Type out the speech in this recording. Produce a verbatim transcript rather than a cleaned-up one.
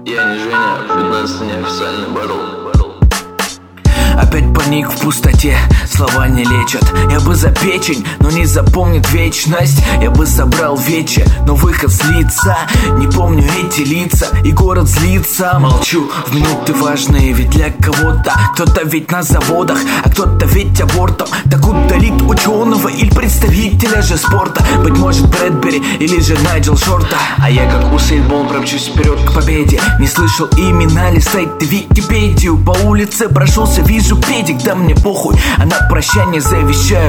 Я не Женя, пятнадцать неофициальный батл. Опять паник в пустоте, слова не лечат. Я бы за печень, но не запомнит вечность. Я бы собрал вече, но выход с лица. Не помню эти лица, и город злится. Молчу в минуты важные, ведь для кого-то кто-то ведь на заводах, а кто-то ведь абортом. Так удалит ученого или представителя же спорта. Быть может Брэдбери или же Найджел Шорта. А я как Усейн Болт промчусь вперед к победе. Не слышал имена, листайте Википедию. По улице прошелся, вижу педик, да мне похуй. А на прощание завещаю